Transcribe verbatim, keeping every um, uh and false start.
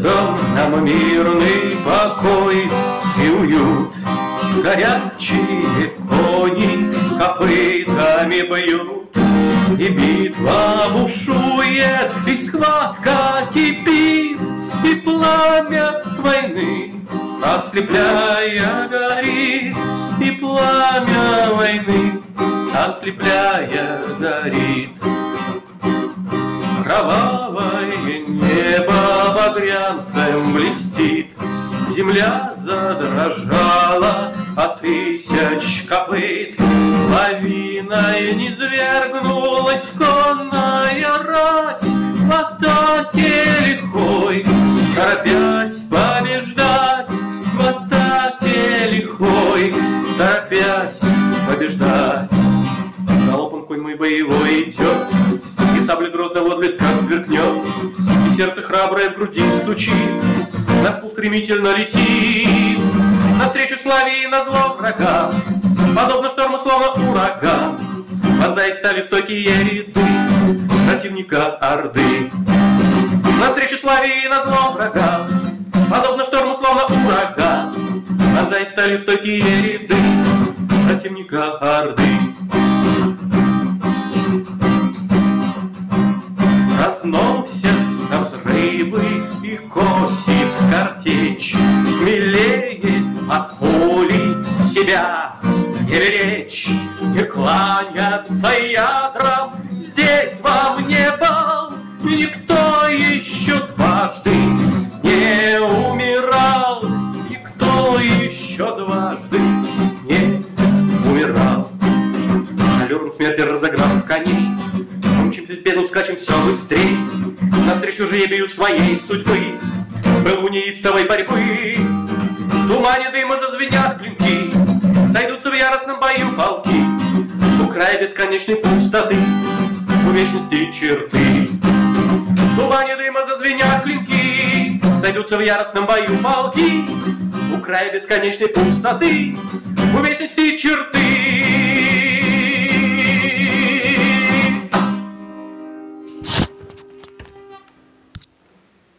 дом нам мирный покой и уют. Горячие кони копытами бьют, и битва бушует, и схватка кипит, и пламя войны, ослепляя, горит, и пламя войны, ослепляя, горит. Кровавое небо багрянцем блестит, земля задрожала от тысяч копыт, лавиной низвергнулась конная рать в атаке лихой, торопясь побеждать, в атаке лихой, торопясь побеждать. Галопом конь мой боевой идет, и сабля грозно в отблесках сверкнет, и сердце храброе в груди стучит, на впул стремительно летит, навстречу славе и назло врага, подобно шторму, словно ураган, вонзая стали в стойкие ряды противника Орды. Навстречу славе и назло врага, подобно шторму, словно ураган, вонзая стали в стойкие ряды противника Орды. Разносятся взрывы и косит картечь, смелее от пули себя не беречь, не кланяться ядрам, здесь вам не бал, никто еще дважды не умирал, никто еще дважды не умирал. Аллюром смерти разогнав коней, мчимся в беду, скачем все быстрей, навстречу жребию своей судьбы, пылу неистовой борьбы. В тумане дыма зазвенят клинки, сойдутся в яростном бою полки, у края бесконечной пустоты, у вечности черты. В тумане дыма зазвенят клинки, сойдутся в яростном бою полки, у края бесконечной пустоты, у вечности черты.